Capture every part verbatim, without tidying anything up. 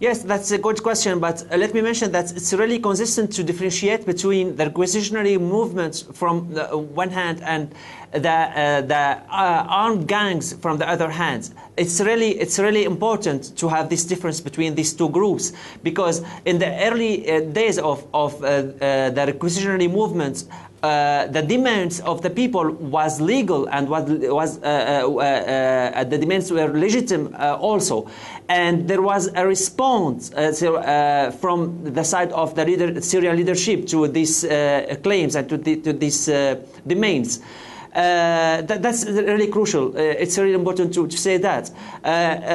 Yes, that's a good question, but uh, let me mention that it's really consistent to differentiate between the requisitionary movements from the uh, one hand and the uh, the uh, armed gangs from the other hand. It's really it's really important to have this difference between these two groups, because in the early uh, days of of uh, uh, the requisitionary movements, Uh, the demands of the people was legal and was, was uh, uh, uh, the demands were legitimate uh, also, and there was a response uh, so, uh, from the side of the leader, Syrian leadership to these uh, claims and to, the, to these uh, demands. Uh, that, that's really crucial. Uh, it's really important to, to say that. Uh, uh,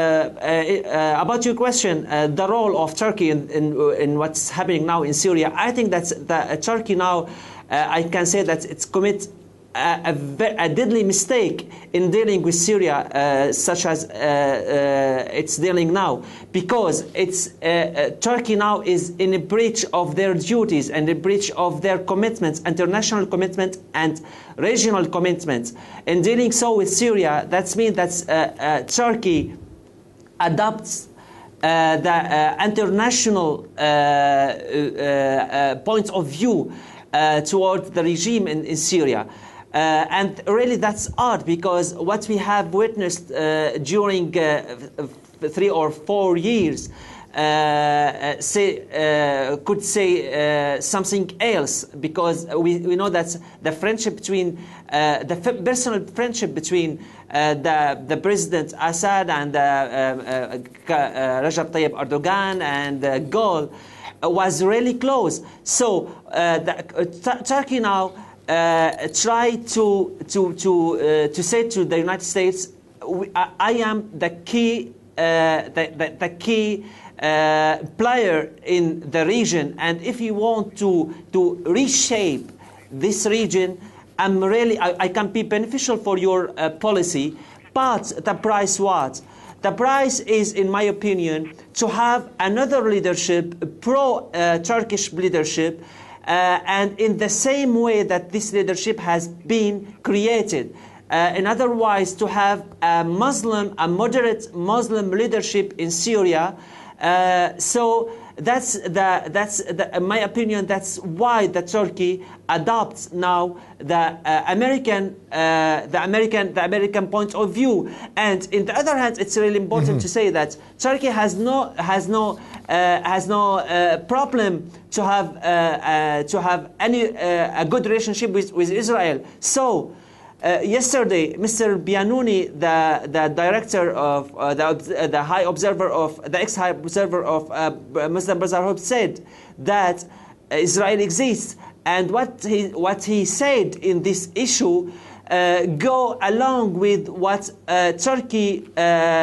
uh, about your question, uh, the role of Turkey in, in, in what's happening now in Syria, I think that uh, Turkey now, uh, I can say that it's commit a, a, a deadly mistake in dealing with Syria, uh, such as uh, uh, it's dealing now, because it's uh, uh, Turkey now is in a breach of their duties and a breach of their commitments, international commitment and regional commitments. In dealing so with Syria, that means that uh, uh, Turkey adopts uh, the uh, international uh, uh, uh, point of view uh, toward the regime in, in Syria. Uh, and really that's odd, because what we have witnessed uh, during uh, three or four years uh, say, uh, could say uh, something else, because we, we know that the friendship between, uh, the personal friendship between uh, the, the President Assad and uh, uh, uh, Recep Tayyip Erdogan and uh, Gül was really close. So uh, the, uh, Turkey now Uh, try to to to uh, to say to the United States, we, I, I am the key uh, the, the, the key uh, player in the region, and if you want to to reshape this region, I'm really I, I can be beneficial for your uh, policy, but the price what? The price is, in my opinion, to have another leadership, pro-Turkish uh, leadership. Uh, and in the same way that this leadership has been created. Uh, in other words, to have a Muslim, a moderate Muslim leadership in Syria. Uh, so that's the, that's the, in my opinion, that's why the Turkey adopts now the uh, American, uh, the American, the American point of view. And in the other hand, it's really important mm-hmm. to say that Turkey has no has no uh, has no uh, problem to have uh, uh, to have any uh, a good relationship with with Israel. So. Uh, yesterday, Mister Bianouni, the the director of uh, the uh, the high observer of the ex-high observer of uh, Muslim Brotherhood, said that Israel exists, and what he what he said in this issue uh, go along with what uh, Turkey uh,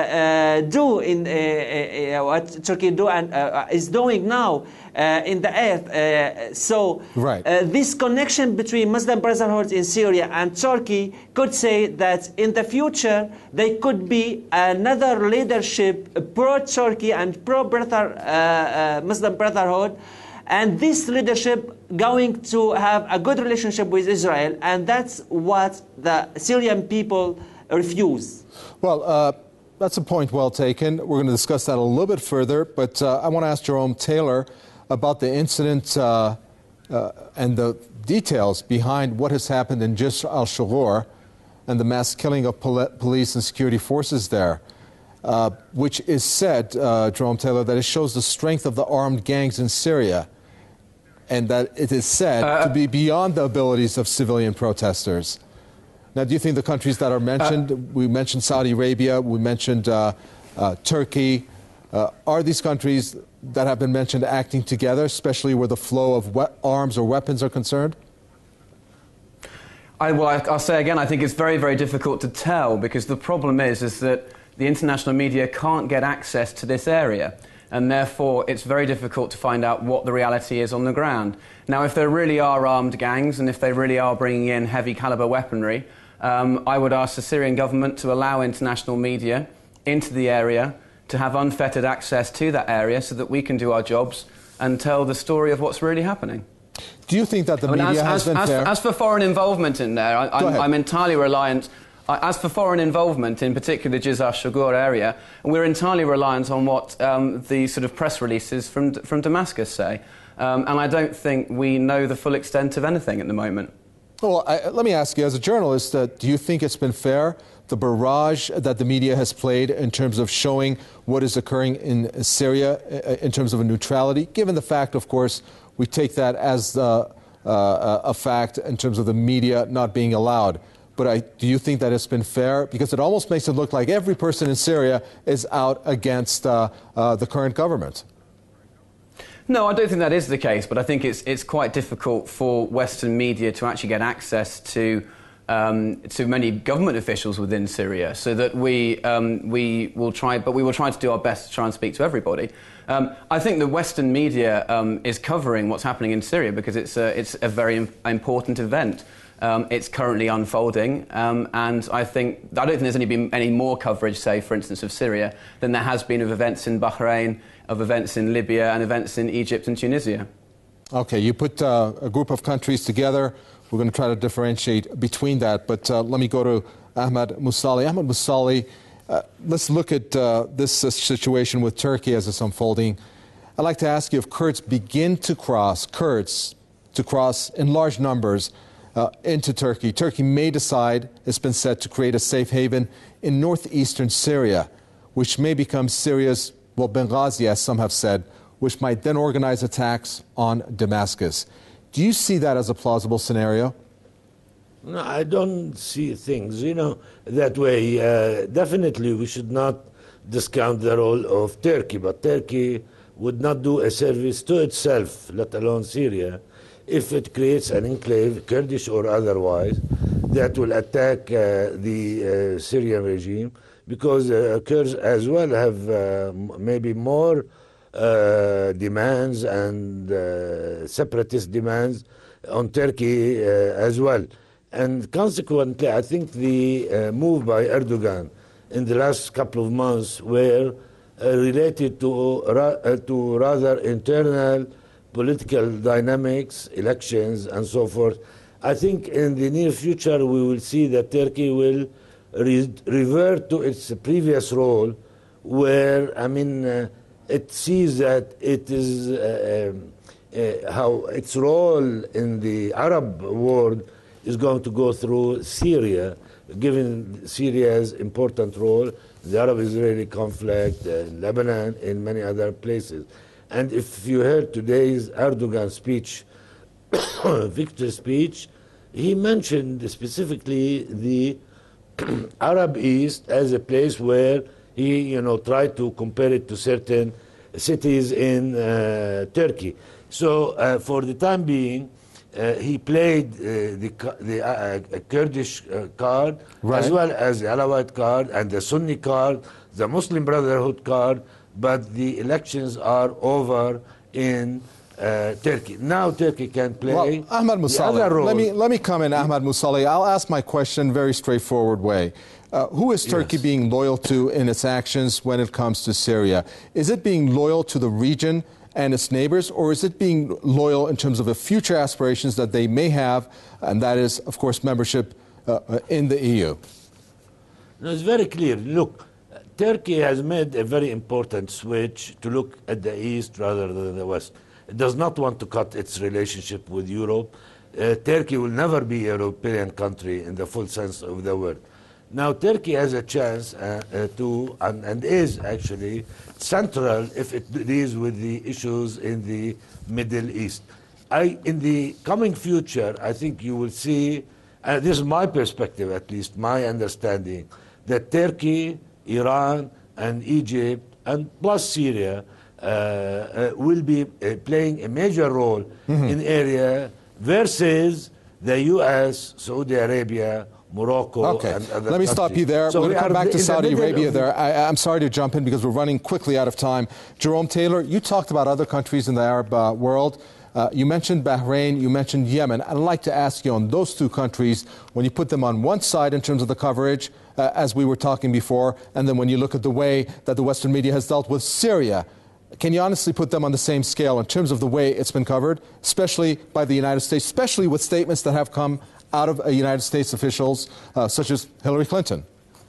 uh, do in uh, uh, what Turkey do and uh, is doing now. Uh, in the earth. Uh, so right. uh, this connection between Muslim Brotherhood in Syria and Turkey could say that in the future there could be another leadership pro-Turkey and pro-brother uh, uh, Muslim Brotherhood, and this leadership going to have a good relationship with Israel, and that's what the Syrian people refuse. Well, uh, that's a point well taken. We're going to discuss that a little bit further, but uh, I want to ask Jerome Taylor about the incident uh, uh, and the details behind what has happened in Jisr al-Shughur and the mass killing of pol police and security forces there, uh, which is said, uh, Jerome Taylor, that it shows the strength of the armed gangs in Syria, and that it is said uh, to be beyond the abilities of civilian protesters. Now, do you think the countries that are mentioned, uh, we mentioned Saudi Arabia, we mentioned uh, uh, Turkey, uh, are these countries that have been mentioned acting together, especially where the flow of we arms or weapons are concerned? I, well, I, I'll say again, I think it's very, very difficult to tell, because the problem is, is that the international media can't get access to this area, and therefore it's very difficult to find out what the reality is on the ground. Now, if there really are armed gangs, and if they really are bringing in heavy caliber weaponry, um, I would ask the Syrian government to allow international media into the area, to have unfettered access to that area so that we can do our jobs and tell the story of what's really happening. Do you think that the I mean, media as, has as, been as, fair? As for foreign involvement in there, I, I'm, I'm entirely reliant Uh, as for foreign involvement, in particular the Jizar Shugur area, we're entirely reliant on what um, the sort of press releases from, from Damascus say. Um, and I don't think we know the full extent of anything at the moment. Well, I, let me ask you, as a journalist, uh, do you think it's been fair, the barrage that the media has played in terms of showing what is occurring in Syria in terms of a neutrality, given the fact, of course, we take that as the, uh, a fact in terms of the media not being allowed. But I, do you think that it's been fair? Because it almost makes it look like every person in Syria is out against uh, uh, the current government. No, I don't think that is the case, but I think it's, it's quite difficult for Western media to actually get access to Um, to many government officials within Syria, so that we um, we will try, but we will try to do our best to try and speak to everybody. Um, I think the Western media um, is covering what's happening in Syria because it's a, it's a very im important event. Um, it's currently unfolding, um, and I think I don't think there's any been any more coverage, say, for instance, of Syria than there has been of events in Bahrain, of events in Libya, and events in Egypt and Tunisia. Okay, you put uh, a group of countries together. We're going to try to differentiate between that, but uh, let me go to Ahmad Musalli. Ahmad Musalli, uh, let's look at uh, this uh, situation with Turkey as it's unfolding. I'd like to ask you if Kurds begin to cross, Kurds to cross in large numbers uh, into Turkey. Turkey may decide, it's been said, to create a safe haven in northeastern Syria, which may become Syria's, well, Benghazi, as some have said, which might then organize attacks on Damascus. Do you see that as a plausible scenario? No, I don't see things, you know, that way. Uh, definitely we should not discount the role of Turkey, but Turkey would not do a service to itself, let alone Syria, if it creates an enclave, Kurdish or otherwise, that will attack uh, the uh, Syrian regime, because uh, Kurds as well have uh, maybe more Uh, demands and uh, separatist demands on Turkey uh, as well. And consequently, I think the uh, move by Erdogan in the last couple of months were uh, related to, ra uh, to rather internal political dynamics, elections, and so forth. I think in the near future we will see that Turkey will re revert to its previous role, where, I mean, uh, it sees that it is uh, uh, how its role in the Arab world is going to go through Syria, given Syria's important role, the Arab-Israeli conflict, uh, Lebanon, and many other places. And if you heard today's Erdogan speech, victory speech, he mentioned specifically the Arab East as a place where he, you know, tried to compare it to certain cities in uh, Turkey. So uh, for the time being, uh, he played uh, the, the uh, Kurdish uh, card, right, as well as the Alawite card and the Sunni card, the Muslim Brotherhood card, but the elections are over in uh, Turkey. Now Turkey can play well, Ahmad Musalli, the other role. Let me, let me come in, Ahmad Musalli. I'll ask my question very straightforward way. Uh, who is Turkey yes. being loyal to in its actions when it comes to Syria? Is it being loyal to the region and its neighbors, or is it being loyal in terms of the future aspirations that they may have, and that is, of course, membership uh, in the E U? No, it's very clear. Look, Turkey has made a very important switch to look at the East rather than the West. It does not want to cut its relationship with Europe. Uh, Turkey will never be a European country in the full sense of the word. Now, Turkey has a chance uh, uh, to, and, and is actually central if it deals with the issues in the Middle East. I, in the coming future, I think you will see, and this is my perspective at least, my understanding, that Turkey, Iran, and Egypt, and plus Syria, uh, uh, will be uh, playing a major role mm-hmm. in area versus the U S, Saudi Arabia, Morocco, okay. and other Let me countries. stop you there. So we're we going to come back the, to Saudi the Arabia there. I, I'm sorry to jump in because we're running quickly out of time. Jerome Taylor, you talked about other countries in the Arab uh, world. Uh, you mentioned Bahrain, you mentioned Yemen. I'd like to ask you on those two countries, when you put them on one side in terms of the coverage, uh, as we were talking before, and then when you look at the way that the Western media has dealt with Syria, can you honestly put them on the same scale in terms of the way it's been covered, especially by the United States, especially with statements that have come out of uh, United States officials uh, such as Hillary Clinton?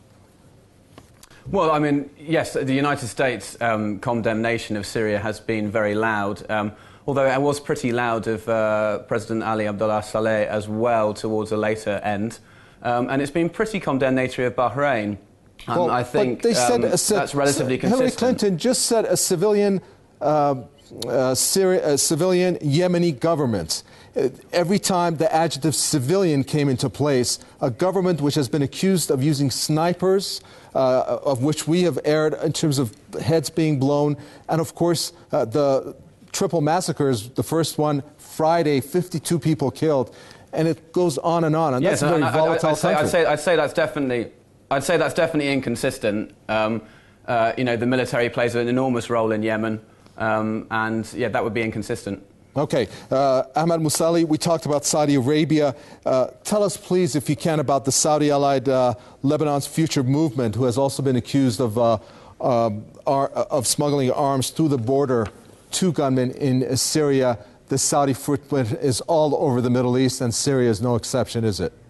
Well, I mean, yes, the United States um, condemnation of Syria has been very loud, um, although it was pretty loud of uh, President Ali Abdullah Saleh as well towards a later end. Um, and it's been pretty condemnatory of Bahrain. Um, well, I think they said, um, uh, said, that's relatively Hillary consistent. Clinton just said a civilian, uh, uh, Syria, a civilian Yemeni government. Uh, every time the adjective civilian came into place, a government which has been accused of using snipers, uh, of which we have aired in terms of heads being blown, and of course uh, the triple massacres, the first one Friday, fifty-two people killed, and it goes on and on, and yes, that's a very I, volatile I, I'd say, country. I'd say, I'd say that's definitely, I'd say that's definitely inconsistent. Um, uh, you know, the military plays an enormous role in Yemen, um, and yeah, that would be inconsistent. Okay, uh, Ahmad Musalli, we talked about Saudi Arabia. Uh, tell us, please, if you can, about the Saudi-allied uh, Lebanon's Future Movement, who has also been accused of uh, um, ar of smuggling arms through the border to gunmen in Syria. The Saudi footprint is all over the Middle East, and Syria is no exception, is it?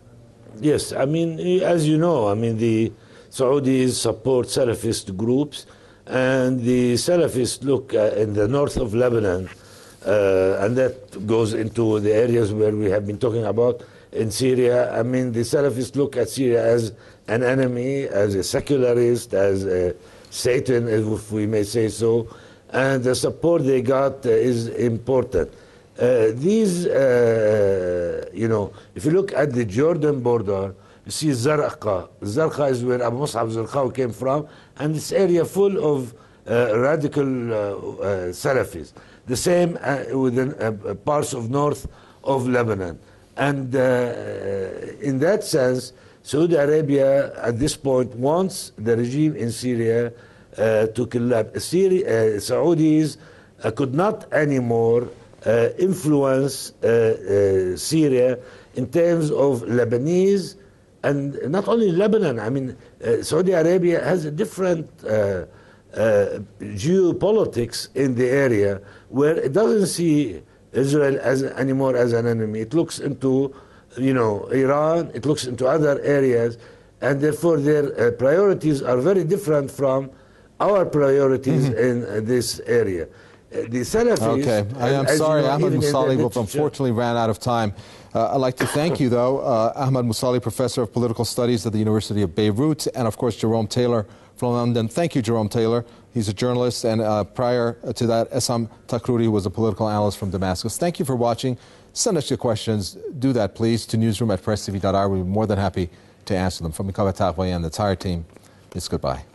Yes, I mean, as you know, I mean, the Saudis support Salafist groups, and the Salafists look uh, in the north of Lebanon, uh, and that goes into the areas where we have been talking about in Syria. I mean, the Salafists look at Syria as an enemy, as a secularist, as a Satan, if we may say so, and the support they got uh, is important. Uh, these, uh, you know, if you look at the Jordan border, you see Zarqa. Zarqa is where Abu Mus'ab Zarqawi came from, and this area full of uh, radical uh, uh, Salafis. The same uh, within uh, parts of north of Lebanon. And uh, in that sense, Saudi Arabia at this point wants the regime in Syria uh, to collapse. Syria, uh, Saudis uh, could not anymore uh, influence uh, uh, Syria in terms of Lebanese, and not only Lebanon. I mean, uh, Saudi Arabia has a different uh, uh, geopolitics in the area where it doesn't see Israel as anymore as an enemy. It looks into, you know, Iran. It looks into other areas, and therefore their uh, priorities are very different from our priorities mm-hmm. in uh, this area. Uh, the Salafis. Okay, I am as, sorry, you know, Ahmad Musalli. We've literature, unfortunately ran out of time. Uh, I'd like to thank you, though, uh, Ahmad Musalli, Professor of Political Studies at the University of Beirut, and of course Jerome Taylor from London. Thank you, Jerome Taylor. He's a journalist, and uh, prior to that, Essam Takruri was a political analyst from Damascus. Thank you for watching. Send us your questions. Do that, please, to newsroom at press t v dot i r. We'll be more than happy to answer them. From Mikaba Taqwa and the entire team, it's goodbye.